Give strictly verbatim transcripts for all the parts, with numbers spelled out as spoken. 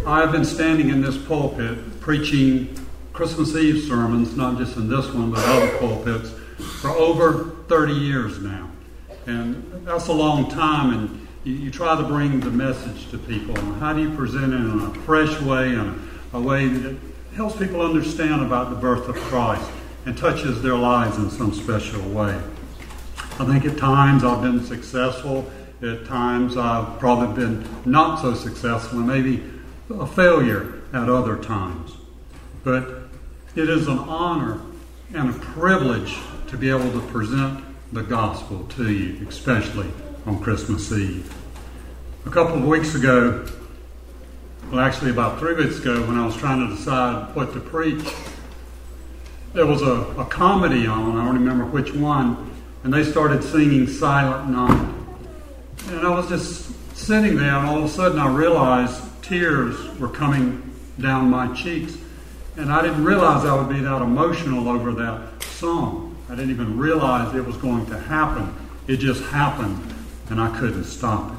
I've been standing in this pulpit preaching Christmas Eve sermons, not just in this one, but other pulpits, for over thirty years now. And that's a long time, and you, you try to bring the message to people. And how do you present it in a fresh way, and a, a way that helps people understand about the birth of Christ and touches their lives in some special way? I think at times I've been successful. At times I've probably been not so successful, and maybe a failure at other times. But it is an honor and a privilege to be able to present the gospel to you, especially on Christmas Eve. A couple of weeks ago, well actually about three weeks ago, when I was trying to decide what to preach, there was a, a comedy on, I don't remember which one, and they started singing Silent Night. And I was just sitting there, and all of a sudden I realized tears were coming down my cheeks. And I didn't realize I would be that emotional over that song. I didn't even realize it was going to happen. It just happened, and I couldn't stop it.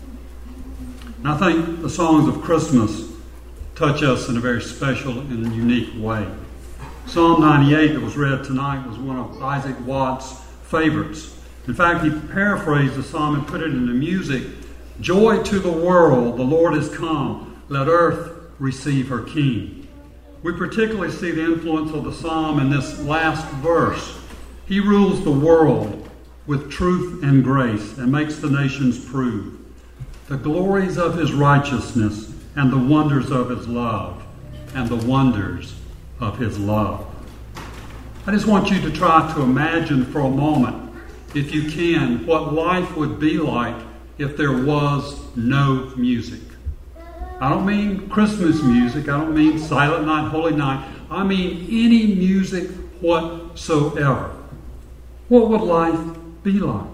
And I think the songs of Christmas touch us in a very special and unique way. Psalm ninety-eight that was read tonight was one of Isaac Watts' favorites. In fact, he paraphrased the psalm and put it into music. Joy to the world, the Lord is come. Let earth receive her King. We particularly see the influence of the psalm in this last verse. He rules the world with truth and grace and makes the nations prove the glories of his righteousness and the wonders of his love and the wonders of his love. I just want you to try to imagine for a moment, if you can, what life would be like if there was no music. I don't mean Christmas music. I don't mean Silent Night, Holy Night. I mean any music whatsoever. What would life be like?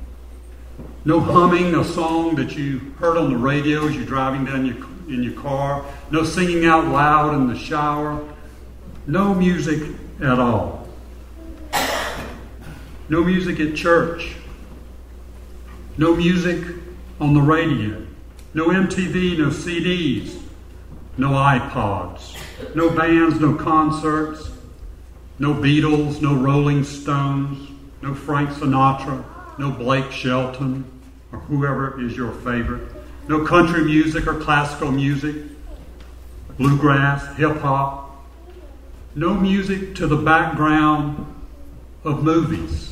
No humming a song that you heard on the radio as you're driving down your, in your car. No singing out loud in the shower. No music at all. No music at church. No music on the radio. No M T V, no C Ds. No iPods. No bands, no concerts. No Beatles, no Rolling Stones. No Frank Sinatra. No Blake Shelton or whoever is your favorite. No country music or classical music. Bluegrass, hip-hop. No music to the background of movies.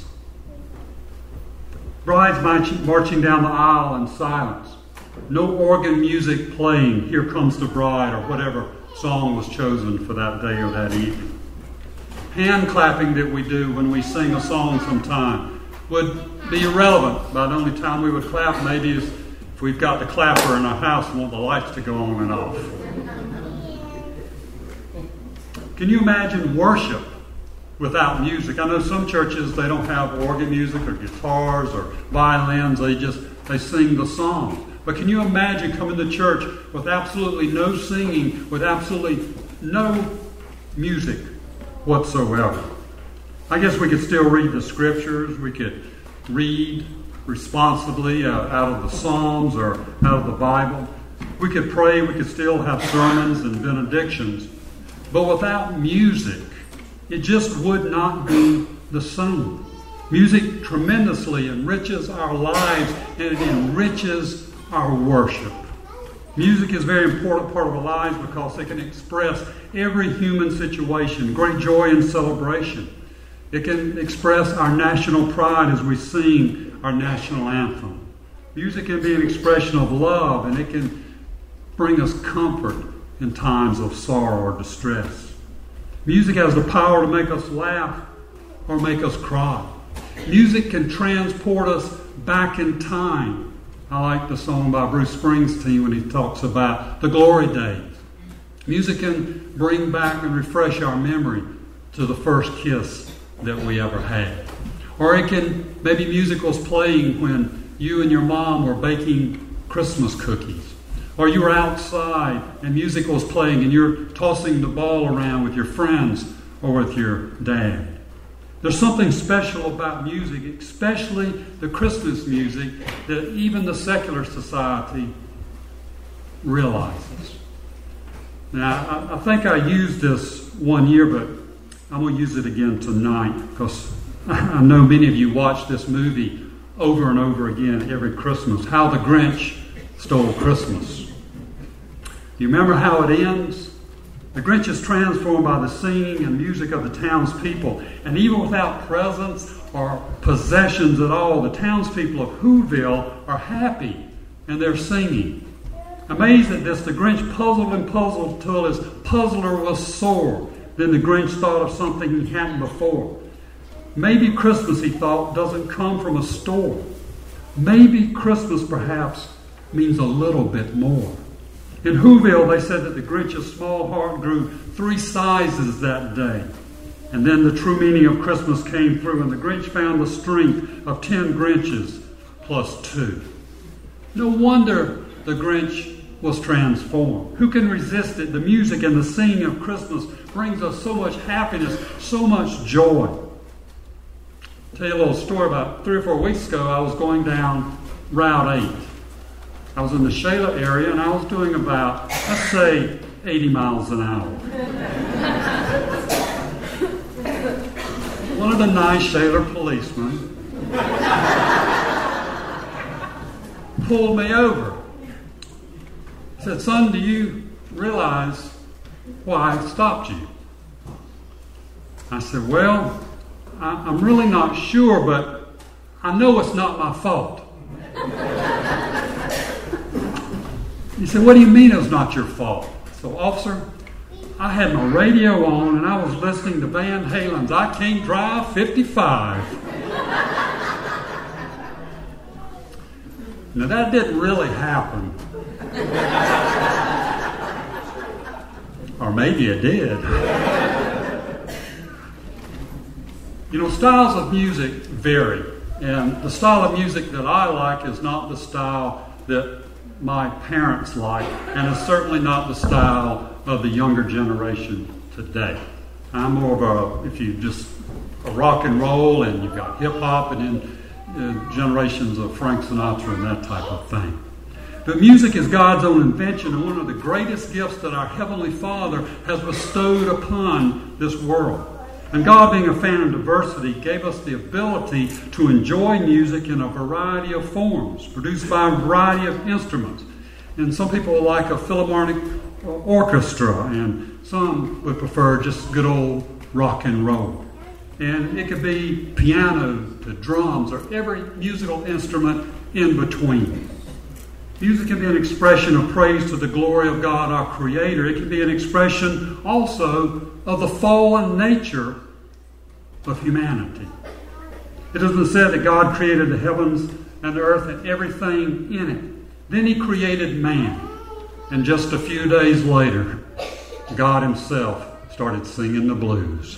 Brides marching down the aisle in silence. No organ music playing, Here Comes the Bride, or whatever song was chosen for that day or that evening. Hand clapping that we do when we sing a song sometime would be irrelevant. By the only time we would clap maybe is if we've got the clapper in our house and want the lights to go on and off. Can you imagine worship without music? I know some churches, they don't have organ music or guitars or violins. They just, they sing the song. But can you imagine coming to church with absolutely no singing, with absolutely no music whatsoever? I guess we could still read the scriptures. We could read responsibly uh, out of the Psalms or out of the Bible. We could pray. We could still have sermons and benedictions. But without music, it just would not be the same. Music tremendously enriches our lives, and it enriches our worship. Music is a very important part of our lives because it can express every human situation, great joy and celebration. It can express our national pride as we sing our national anthem. Music can be an expression of love, and it can bring us comfort in times of sorrow or distress. Music has the power to make us laugh or make us cry. Music can transport us back in time. I like the song by Bruce Springsteen when he talks about the glory days. Music can bring back and refresh our memory to the first kiss that we ever had. Or it can, maybe music was playing when you and your mom were baking Christmas cookies. Or you were outside and music was playing and you're tossing the ball around with your friends or with your dad. There's something special about music, especially the Christmas music, that even the secular society realizes. Now, I, I think I used this one year, but I'm going to use it again tonight because I know many of you watch this movie over and over again every Christmas. How the Grinch Stole Christmas. You remember how it ends? The Grinch is transformed by the singing and music of the townspeople. And even without presents or possessions at all, the townspeople of Whoville are happy and they're singing. Amazed at this, the Grinch puzzled and puzzled till his puzzler was sore. Then the Grinch thought of something he hadn't before. Maybe Christmas, he thought, doesn't come from a store. Maybe Christmas, perhaps, means a little bit more. In Whoville, they said that the Grinch's small heart grew three sizes that day. And then the true meaning of Christmas came through, and the Grinch found the strength of ten Grinches plus two. No wonder the Grinch was transformed. Who can resist it? The music and the singing of Christmas brings us so much happiness, so much joy. I'll tell you a little story. About three or four weeks ago, I was going down Route eight. I was in the Shayla area, and I was doing about, let's say, eighty miles an hour. One of the nice Shayla policemen pulled me over. He said, "Son, do you realize why I stopped you?" I said, "Well, I, I'm really not sure, but I know it's not my fault." He said, "What do you mean it's not your fault?" So, officer, I had my radio on and I was listening to Van Halen's "I Can't Drive fifty-five. Now, that didn't really happen. Or maybe it did. You know, styles of music vary. And the style of music that I like is not the style that my parents like, and it's certainly not the style of the younger generation today. I'm more of a, if you just, a rock and roll, and you've got hip hop, and then uh, generations of Frank Sinatra and that type of thing. But music is God's own invention, and one of the greatest gifts that our Heavenly Father has bestowed upon this world. And God, being a fan of diversity, gave us the ability to enjoy music in a variety of forms, produced by a variety of instruments. And some people like a philharmonic orchestra, and some would prefer just good old rock and roll. And it could be piano to drums or every musical instrument in between. Music can be an expression of praise to the glory of God, our Creator. It can be an expression also of the fallen nature of humanity. It has been said that God created the heavens and the earth and everything in it. Then He created man. And just a few days later, God Himself started singing the blues.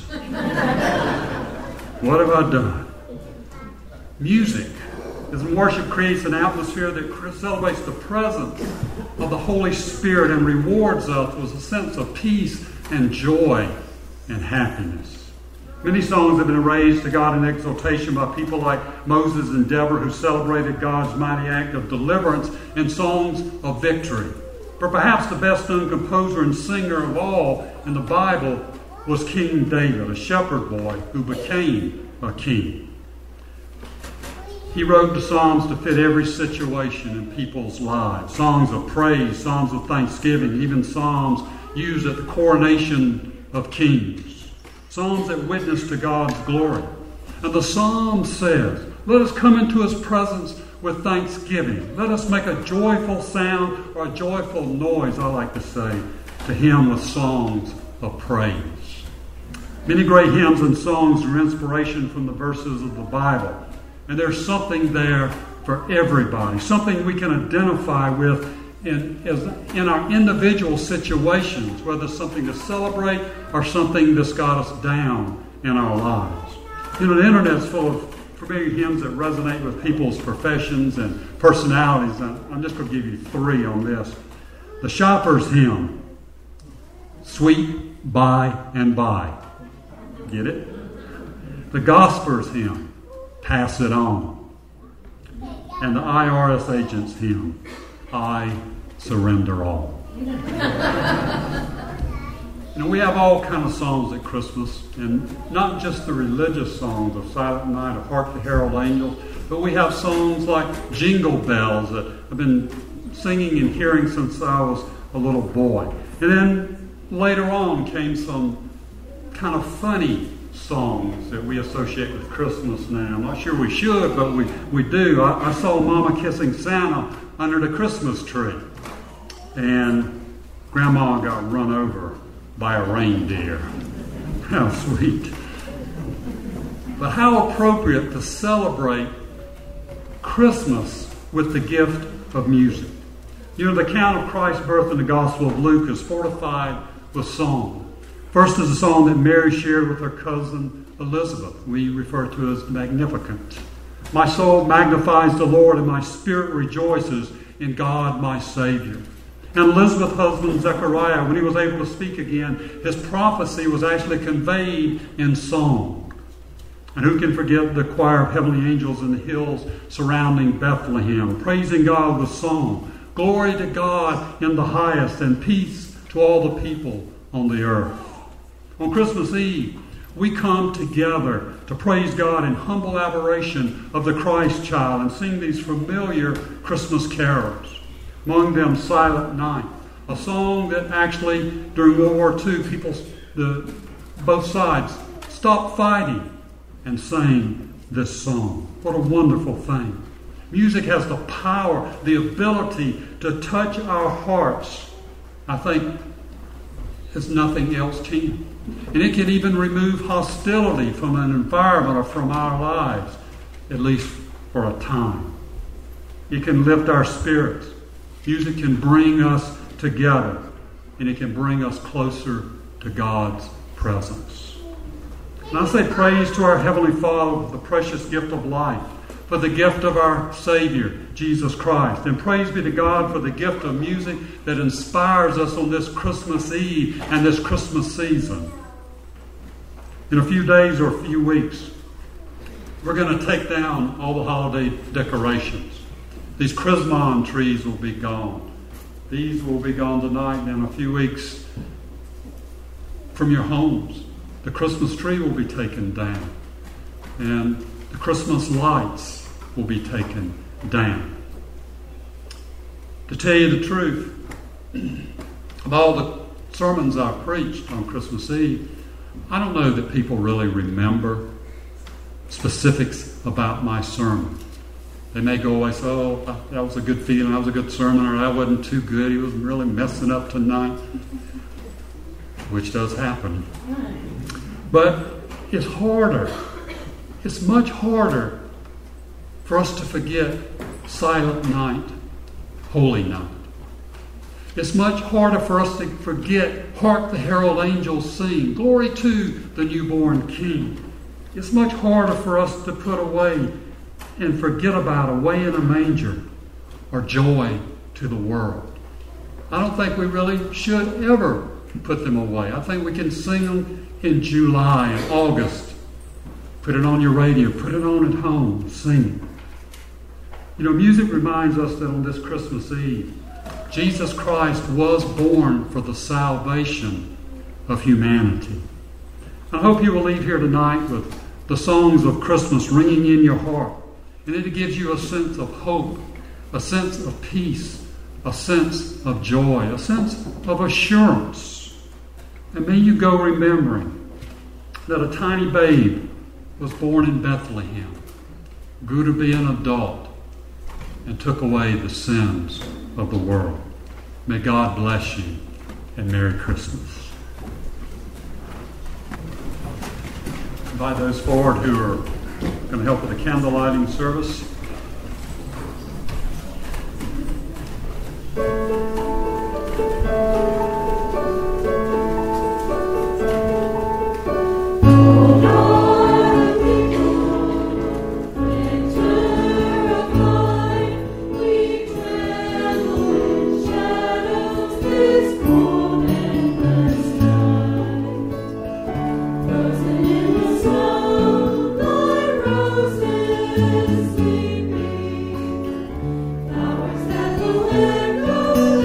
What have I done? Music, as worship, creates an atmosphere that celebrates the presence of the Holy Spirit and rewards us with a sense of peace and joy and happiness. Many songs have been raised to God in exaltation by people like Moses and Deborah, who celebrated God's mighty act of deliverance in songs of victory. But perhaps the best known composer and singer of all in the Bible was King David, a shepherd boy who became a king. He wrote the Psalms to fit every situation in people's lives. Songs of praise, songs of thanksgiving, even psalms used at the coronation of kings. Psalms that witness to God's glory. And the Psalm says, "Let us come into His presence with thanksgiving. Let us make a joyful sound," or a joyful noise, I like to say, to Him with songs of praise. Many great hymns and songs are inspiration from the verses of the Bible. And there's something there for everybody, something we can identify with in, as, in our individual situations, whether it's something to celebrate or something that's got us down in our lives. You know, the internet's full of familiar hymns that resonate with people's professions and personalities. And I'm just going to give you three on this. The Shopper's Hymn, "Sweet By and By." Get it? The Gosper's Hymn, "Pass It On." And the I R S Agent's Hymn, "I Surrender All." You know, we have all kind of songs at Christmas, and not just the religious songs of Silent Night or Hark the Herald Angels, but we have songs like Jingle Bells that I've been singing and hearing since I was a little boy. And then later on came some kind of funny songs that we associate with Christmas now. I'm not sure we should, but we, we do. I, I saw Mama kissing Santa under the Christmas tree, and Grandma got run over by a reindeer. How sweet. But how appropriate to celebrate Christmas with the gift of music. You know, the account of Christ's birth in the Gospel of Luke is fortified with song. First is a song that Mary shared with her cousin Elizabeth. We refer to as Magnificat. My soul magnifies the Lord, and my spirit rejoices in God my Savior. And Elizabeth's husband Zechariah, when he was able to speak again, his prophecy was actually conveyed in song. And who can forget the choir of heavenly angels in the hills surrounding Bethlehem, praising God with song. Glory to God in the highest, and peace to all the people on the earth. On Christmas Eve, we come together to praise God in humble adoration of the Christ child and sing these familiar Christmas carols. Among them, Silent Night, a song that actually, during World War Two, people, the, both sides, stopped fighting and sang this song. What a wonderful thing. Music has the power, the ability to touch our hearts. I think as nothing else can. And it can even remove hostility from an environment or from our lives, at least for a time. It can lift our spirits. Music can bring us together, and it can bring us closer to God's presence. And I say praise to our Heavenly Father for the precious gift of life, for the gift of our Savior, Jesus Christ. And praise be to God for the gift of music that inspires us on this Christmas Eve and this Christmas season. In a few days or a few weeks, we're going to take down all the holiday decorations. These Christmas trees will be gone. These will be gone tonight, and in a few weeks from your homes, the Christmas tree will be taken down. And the Christmas lights will be taken down. To tell you the truth, of all the sermons I've preached on Christmas Eve, I don't know that people really remember specifics about my sermon. They may go away and say, oh, that was a good feeling, that was a good sermon, or that wasn't too good, he was really messing up tonight, which does happen. But it's harder, it's much harder for us to forget Silent Night, Holy Night. It's much harder for us to forget, Hark the Herald Angels Sing, Glory to the Newborn King. It's much harder for us to put away and forget about Away in a Manger or Joy to the World. I don't think we really should ever put them away. I think we can sing them in July and August. Put it on your radio, put it on at home, sing it. You know, music reminds us that on this Christmas Eve, Jesus Christ was born for the salvation of humanity. I hope you will leave here tonight with the songs of Christmas ringing in your heart. And it gives you a sense of hope, a sense of peace, a sense of joy, a sense of assurance. And may you go remembering that a tiny babe was born in Bethlehem, grew to be an adult, and took away the sins of the world. May God bless you, and Merry Christmas. Invite those forward who are going to help with the candle lighting service. Sleeping, flowers that the wind blows.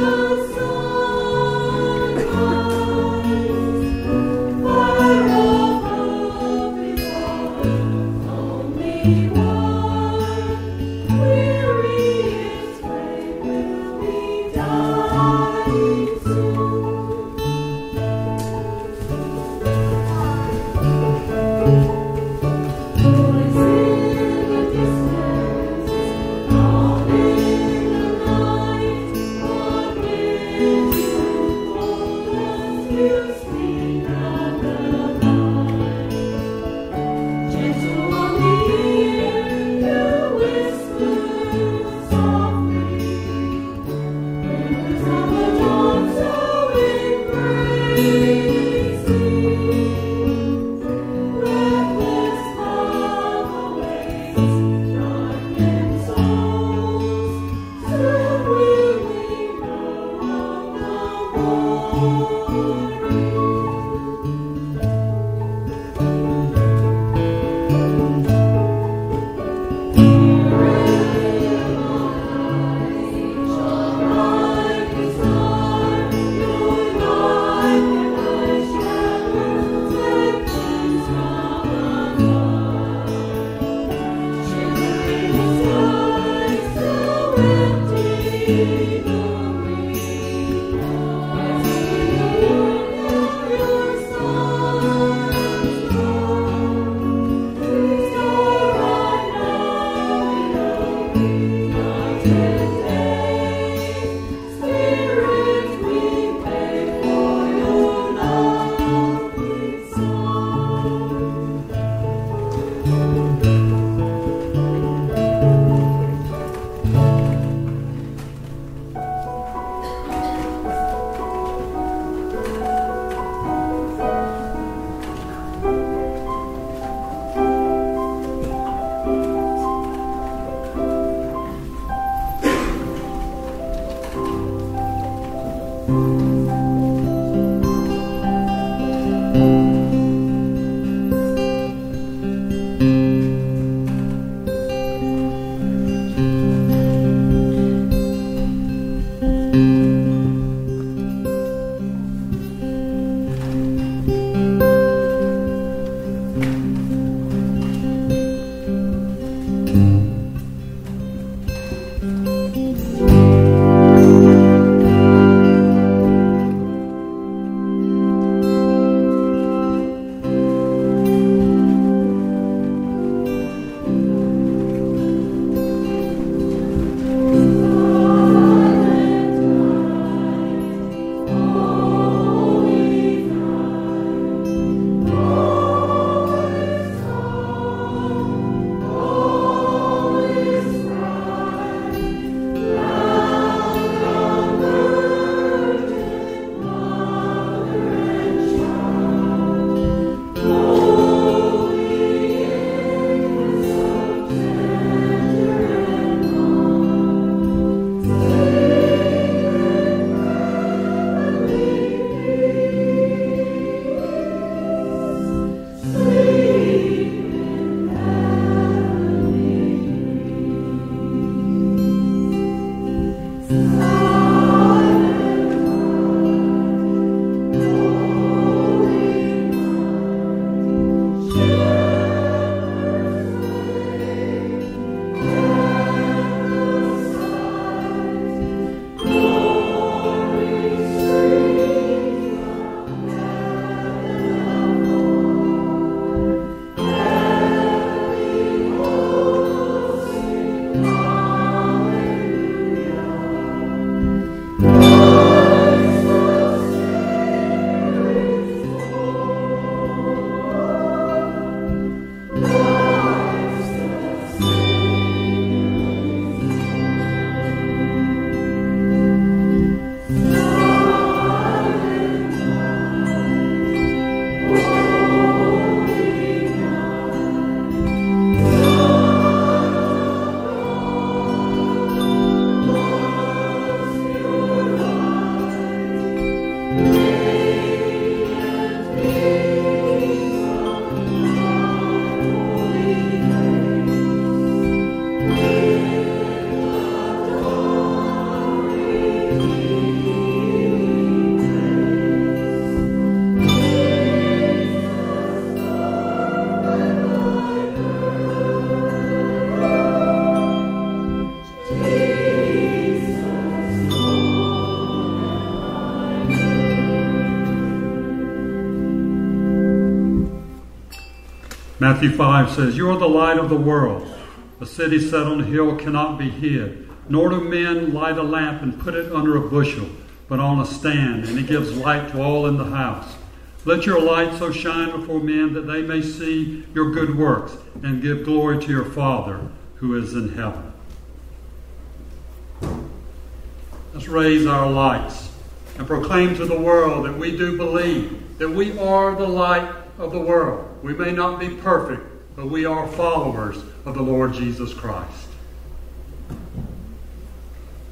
Matthew five says, "You are the light of the world. A city set on a hill cannot be hid. Nor do men light a lamp and put it under a bushel, but on a stand, and it gives light to all in the house. Let your light so shine before men that they may see your good works and give glory to your Father who is in heaven." Let's raise our lights and proclaim to the world that we do believe that we are the light of the world. We may not be perfect, but we are followers of the Lord Jesus Christ.